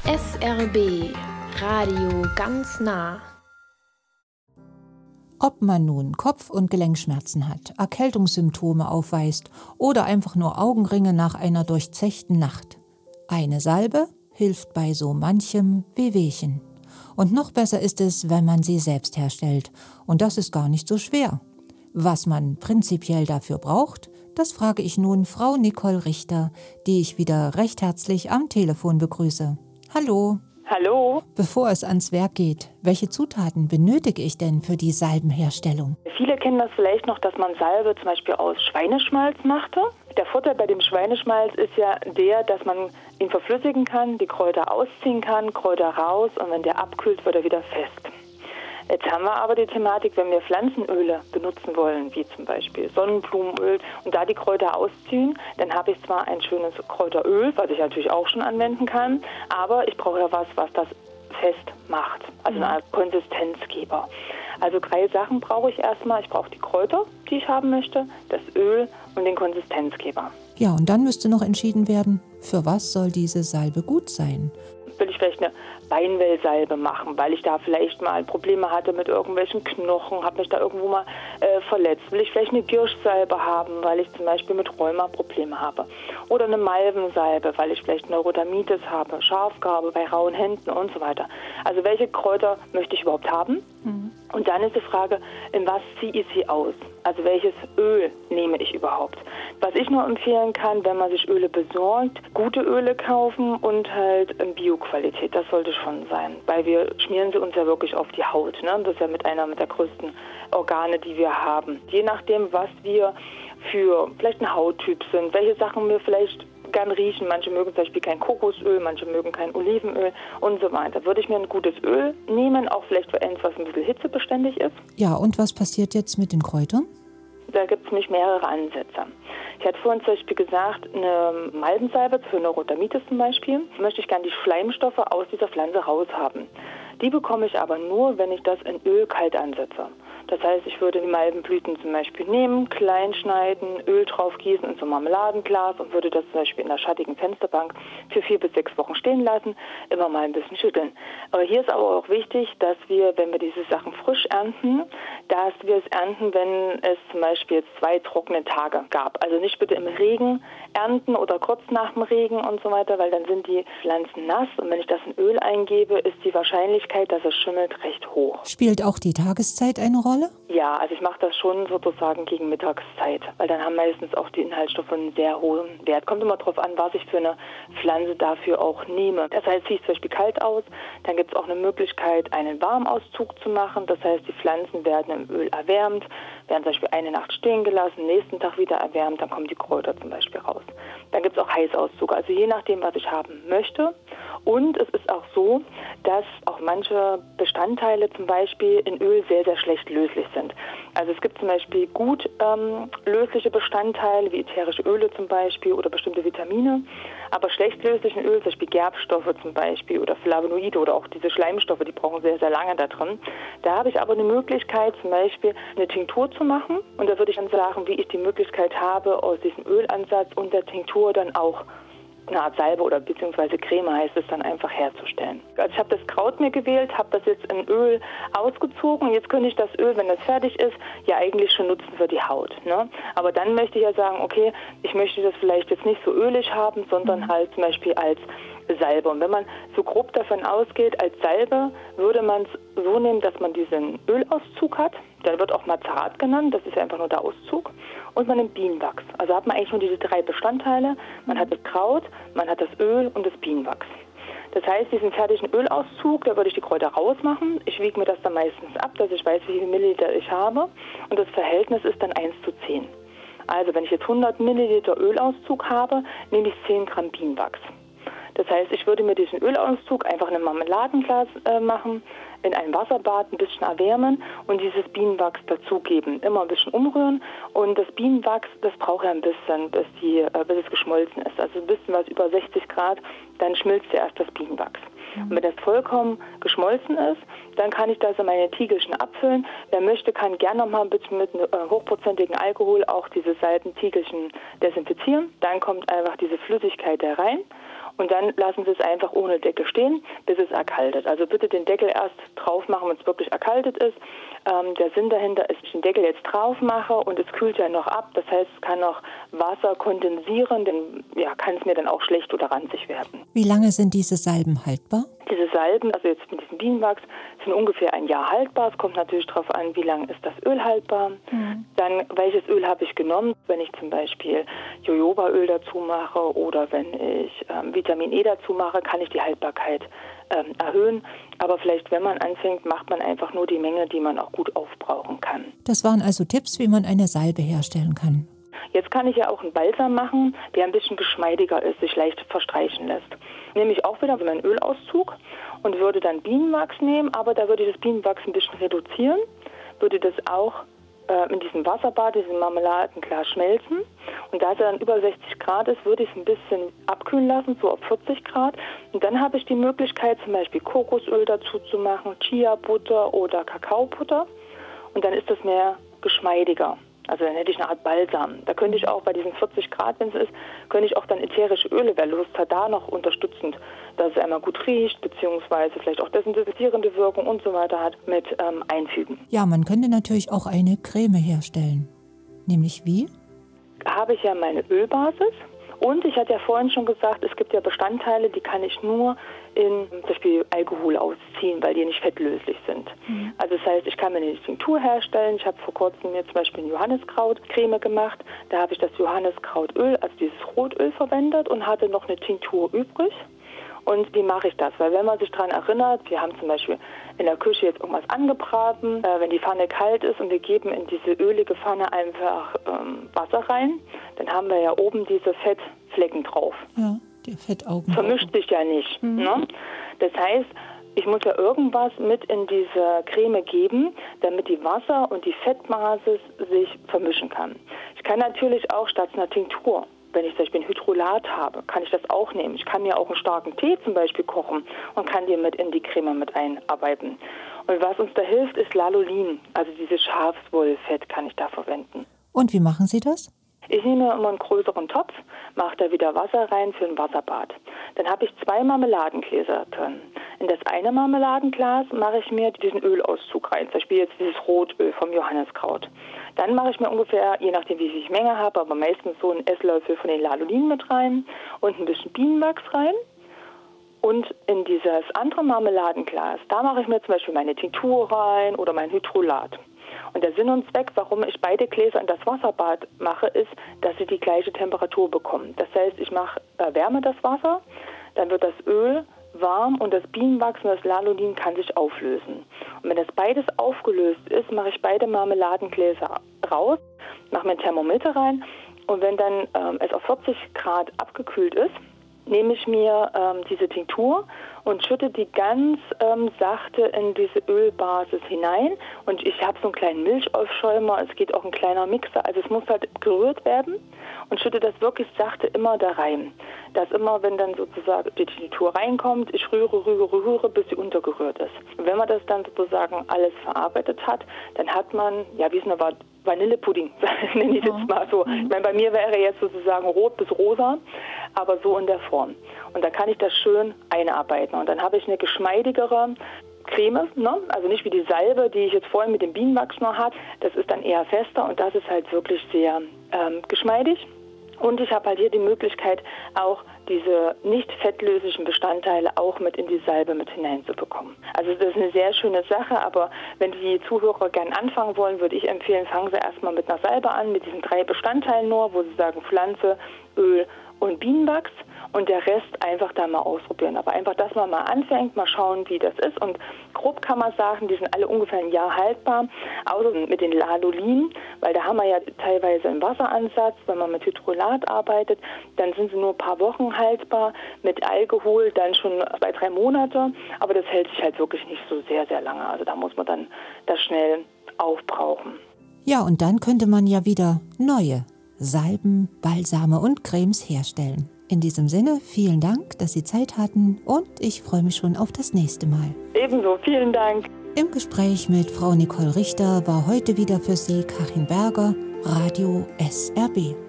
SRB Radio ganz nah. Ob man nun Kopf- und Gelenkschmerzen hat, Erkältungssymptome aufweist oder einfach nur Augenringe nach einer durchzechten Nacht. Eine Salbe hilft bei so manchem Wehwehchen. Und noch besser ist es, wenn man sie selbst herstellt. Und das ist gar nicht so schwer. Was man prinzipiell dafür braucht, das frage ich nun Frau Nicole Richter, die ich wieder recht herzlich am Telefon begrüße. Hallo. Hallo. Bevor es ans Werk geht, welche Zutaten benötige ich denn für die Salbenherstellung? Viele kennen das vielleicht noch, dass man Salbe zum Beispiel aus Schweineschmalz machte. Der Vorteil bei dem Schweineschmalz ist ja der, dass man ihn verflüssigen kann, die Kräuter ausziehen kann, Kräuter raus und wenn der abkühlt, wird er wieder fest. Jetzt haben wir aber die Thematik, wenn wir Pflanzenöle benutzen wollen, wie zum Beispiel Sonnenblumenöl und da die Kräuter ausziehen, dann habe ich zwar ein schönes Kräuteröl, was ich natürlich auch schon anwenden kann, aber ich brauche ja was das fest macht, also eine Art Konsistenzgeber. Also 3 Sachen brauche ich erstmal. Ich brauche die Kräuter, die ich haben möchte, das Öl und den Konsistenzgeber. Ja, und dann müsste noch entschieden werden, für was soll diese Salbe gut sein? Will ich vielleicht eine Beinwellsalbe machen, weil ich da vielleicht mal Probleme hatte mit irgendwelchen Knochen, habe mich da irgendwo mal verletzt. Will ich vielleicht eine Girschsalbe haben, weil ich zum Beispiel mit Rheuma Probleme habe. Oder eine Malvensalbe, weil ich vielleicht Neurodermitis habe, Schafgarbe bei rauen Händen und so weiter. Also welche Kräuter möchte ich überhaupt haben? Und dann ist die Frage, in was ziehe ich sie aus? Also welches Öl nehme ich überhaupt? Was ich nur empfehlen kann, wenn man sich Öle besorgt, gute Öle kaufen und halt in Bio-Qualität. Das sollte schon sein, weil wir schmieren sie uns ja wirklich auf die Haut. Ne? Das ist ja mit der größten Organe, die wir haben. Je nachdem, was wir für vielleicht ein Hauttyp sind, welche Sachen wir vielleicht gern riechen. Manche mögen zum Beispiel kein Kokosöl, manche mögen kein Olivenöl und so weiter. Würde ich mir ein gutes Öl nehmen, auch vielleicht für eins, was ein bisschen hitzebeständig ist. Ja, und was passiert jetzt mit den Kräutern? Da gibt es nämlich mehrere Ansätze. Ich hatte vorhin zum Beispiel gesagt, eine Malvensalbe für Neurodermitis zum Beispiel, möchte ich gerne die Schleimstoffe aus dieser Pflanze raushaben. Die bekomme ich aber nur, wenn ich das in Öl kalt ansetze. Das heißt, ich würde die Malvenblüten zum Beispiel nehmen, klein schneiden, Öl drauf gießen in so ein Marmeladenglas und würde das zum Beispiel in der schattigen Fensterbank für 4 bis 6 Wochen stehen lassen, immer mal ein bisschen schütteln. Aber hier ist aber auch wichtig, dass wir, wenn wir diese Sachen frisch ernten, dass wir es ernten, wenn es zum Beispiel jetzt 2 trockene Tage gab. Also nicht bitte im Regen ernten oder kurz nach dem Regen und so weiter, weil dann sind die Pflanzen nass und wenn ich das in Öl eingebe, ist die Wahrscheinlichkeit, dass es schimmelt, recht hoch. Spielt auch die Tageszeit eine Rolle? Ja, also ich mache das schon sozusagen gegen Mittagszeit, weil dann haben meistens auch die Inhaltsstoffe einen sehr hohen Wert. Kommt immer darauf an, was ich für eine Pflanze dafür auch nehme. Das heißt, ziehe ich zum Beispiel kalt aus, dann gibt es auch eine Möglichkeit, einen Warmauszug zu machen. Das heißt, die Pflanzen werden im Öl erwärmt, werden zum Beispiel eine Nacht stehen gelassen, nächsten Tag wieder erwärmt, dann kommen die Kräuter zum Beispiel raus. Dann gibt es auch Heißauszug, also je nachdem, was ich haben möchte. Und es ist auch so, dass auch manche Bestandteile zum Beispiel in Öl sehr, sehr schlecht löslich sind. Also es gibt zum Beispiel gut lösliche Bestandteile, wie ätherische Öle zum Beispiel oder bestimmte Vitamine, aber schlecht lösliche Öle, zum Beispiel Gerbstoffe zum Beispiel oder Flavonoide oder auch diese Schleimstoffe, die brauchen sehr, sehr lange da drin. Da habe ich aber eine Möglichkeit, zum Beispiel eine Tinktur zu machen und da würde ich dann sagen, wie ich die Möglichkeit habe, aus diesem Ölansatz und der Tinktur dann auch eine Art Salbe oder beziehungsweise Creme heißt es dann einfach herzustellen. Also ich habe das Kraut mir gewählt, habe das jetzt in Öl ausgezogen. Jetzt könnte ich das Öl, wenn das fertig ist, ja eigentlich schon nutzen für die Haut. Ne? Aber dann möchte ich ja sagen, okay, ich möchte das vielleicht jetzt nicht so ölig haben, sondern halt zum Beispiel als Salbe. Und wenn man so grob davon ausgeht, als Salbe würde man es so nehmen, dass man diesen Ölauszug hat. Der wird auch Mazerat genannt, das ist ja einfach nur der Auszug. Und man nimmt Bienenwachs. Also hat man eigentlich nur diese 3 Bestandteile. Man hat das Kraut, man hat das Öl und das Bienenwachs. Das heißt, diesen fertigen Ölauszug, da würde ich die Kräuter rausmachen. Ich wiege mir das dann meistens ab, dass ich weiß, wie viele Milliliter ich habe. Und das Verhältnis ist dann 1:10. Also wenn ich jetzt 100 Milliliter Ölauszug habe, nehme ich 10 Gramm Bienenwachs. Das heißt, ich würde mir diesen Ölauszug einfach in einem Marmeladenglas machen, in einem Wasserbad ein bisschen erwärmen und dieses Bienenwachs dazugeben. Immer ein bisschen umrühren und das Bienenwachs, das braucht ja ein bisschen, bis es geschmolzen ist. Also ein bisschen was über 60 Grad, dann schmilzt ja erst das Bienenwachs. Und wenn das vollkommen geschmolzen ist, dann kann ich das in meine Tiegelchen abfüllen. Wer möchte, kann gerne noch mal ein bisschen mit hochprozentigen Alkohol auch diese Seitentiegelchen desinfizieren. Dann kommt einfach diese Flüssigkeit da rein. Und dann lassen Sie es einfach ohne Deckel stehen, bis es erkaltet. Also bitte den Deckel erst drauf machen, wenn es wirklich erkaltet ist. Der Sinn dahinter ist, dass ich den Deckel jetzt drauf mache und es kühlt ja noch ab. Das heißt, es kann noch Wasser kondensieren, dann kann es mir dann auch schlecht oder ranzig werden. Wie lange sind diese Salben haltbar? Diese Salben, also jetzt mit diesem Bienenwachs, sind ungefähr ein Jahr haltbar. Es kommt natürlich darauf an, wie lange ist das Öl haltbar. Dann, welches Öl habe ich genommen? Wenn ich zum Beispiel Jojobaöl dazu mache oder wenn ich Vitamin E dazu mache, kann ich die Haltbarkeit erhöhen. Aber vielleicht, wenn man anfängt, macht man einfach nur die Menge, die man auch gut aufbrauchen kann. Das waren also Tipps, wie man eine Salbe herstellen kann. Jetzt kann ich ja auch einen Balsam machen, der ein bisschen geschmeidiger ist, sich leicht verstreichen lässt. Nehme ich auch wieder meinen Ölauszug und würde dann Bienenwachs nehmen, aber da würde ich das Bienenwachs ein bisschen reduzieren, würde das auch in diesem Wasserbad, diesem Marmeladenglas schmelzen. Und da es dann über 60 Grad ist, würde ich es ein bisschen abkühlen lassen, so auf 40 Grad. Und dann habe ich die Möglichkeit, zum Beispiel Kokosöl dazu zu machen, Chia-Butter oder Kakaobutter. Und dann ist das mehr geschmeidiger. Also dann hätte ich eine Art Balsam. Da könnte ich auch bei diesen 40 Grad, wenn es ist, könnte ich auch dann ätherische Öle, wer Lust hat, da noch unterstützend, dass es einmal gut riecht, beziehungsweise vielleicht auch desinfizierende Wirkung und so weiter hat, mit einfügen. Ja, man könnte natürlich auch eine Creme herstellen. Nämlich wie? Habe ich ja meine Ölbasis. Und ich hatte ja vorhin schon gesagt, es gibt ja Bestandteile, die kann ich nur in zum Beispiel Alkohol ausziehen, weil die nicht fettlöslich sind. Also das heißt, ich kann mir eine Tinktur herstellen. Ich habe vor kurzem mir zum Beispiel eine Johanniskrautcreme gemacht. Da habe ich das Johanniskrautöl, also dieses Rotöl verwendet und hatte noch eine Tinktur übrig. Und wie mache ich das? Weil wenn man sich daran erinnert, wir haben zum Beispiel in der Küche jetzt irgendwas angebraten, wenn die Pfanne kalt ist und wir geben in diese ölige Pfanne einfach Wasser rein, dann haben wir ja oben diese Fettflecken drauf. Ja, die Fettaugen. Vermischt sich ja nicht. Ne? Das heißt, ich muss ja irgendwas mit in diese Creme geben, damit die Wasser- und die Fettbasis sich vermischen kann. Ich kann natürlich auch statt einer Tinktur, wenn ich zum Beispiel ein Hydrolat habe, kann ich das auch nehmen. Ich kann mir auch einen starken Tee zum Beispiel kochen und kann den mit in die Creme mit einarbeiten. Und was uns da hilft, ist Lalolin, also dieses Schafswollfett kann ich da verwenden. Und wie machen Sie das? Ich nehme immer einen größeren Topf, mache da wieder Wasser rein für ein Wasserbad. Dann habe ich 2 Marmeladengläser drin. In das eine Marmeladenglas mache ich mir diesen Ölauszug rein, zum Beispiel jetzt dieses Rotöl vom Johanniskraut. Dann mache ich mir ungefähr, je nachdem wie viel ich Menge habe, aber meistens so einen Esslöffel von den Lalolin mit rein und ein bisschen Bienenwachs rein. Und in dieses andere Marmeladenglas, da mache ich mir zum Beispiel meine Tinktur rein oder mein Hydrolat. Und der Sinn und Zweck, warum ich beide Gläser in das Wasserbad mache, ist, dass sie die gleiche Temperatur bekommen. Das heißt, ich wärme das Wasser, dann wird das Öl warm und das Bienenwachs und das Lalolin kann sich auflösen. Und wenn das beides aufgelöst ist, mache ich beide Marmeladengläser raus, mache mir ein Thermometer rein und wenn dann es auf 40 Grad abgekühlt ist, nehme ich mir diese Tinktur und schütte die ganz sachte in diese Ölbasis hinein. Und ich habe so einen kleinen Milchaufschäumer, es geht auch ein kleiner Mixer, also es muss halt gerührt werden und schütte das wirklich sachte immer da rein. Dass immer, wenn dann sozusagen die Tinktur reinkommt, ich rühre, bis sie untergerührt ist. Und wenn man das dann sozusagen alles verarbeitet hat, dann hat man, ja, wie es eine Vanillepudding, nenne ich jetzt mal so. Ich meine, bei mir wäre jetzt sozusagen rot bis rosa, aber so in der Form. Und dann kann ich das schön einarbeiten. Und dann habe ich eine geschmeidigere Creme, ne? Also nicht wie die Salbe, die ich jetzt vorhin mit dem Bienenwachs noch hatte. Das ist dann eher fester und das ist halt wirklich sehr geschmeidig. Und ich habe halt hier die Möglichkeit, auch diese nicht fettlöslichen Bestandteile auch mit in die Salbe mit hineinzubekommen. Also das ist eine sehr schöne Sache, aber wenn die Zuhörer gern anfangen wollen, würde ich empfehlen, fangen Sie erstmal mit einer Salbe an, mit diesen 3 Bestandteilen nur, wo Sie sagen Pflanze, Öl und Bienenwachs. Und der Rest einfach da mal ausprobieren. Aber einfach, dass man mal anfängt, mal schauen, wie das ist. Und grob kann man sagen, die sind alle ungefähr ein Jahr haltbar. Außer mit den Lalolin, weil da haben wir ja teilweise einen Wasseransatz. Wenn man mit Hydrolat arbeitet, dann sind sie nur ein paar Wochen haltbar. Mit Alkohol dann schon 2-3 Monate. Aber das hält sich halt wirklich nicht so sehr, sehr lange. Also da muss man dann das schnell aufbrauchen. Ja, und dann könnte man ja wieder neue Salben, Balsame und Cremes herstellen. In diesem Sinne, vielen Dank, dass Sie Zeit hatten und ich freue mich schon auf das nächste Mal. Ebenso, vielen Dank. Im Gespräch mit Frau Nicole Richter war heute wieder für Sie Karin Berger, Radio SRB.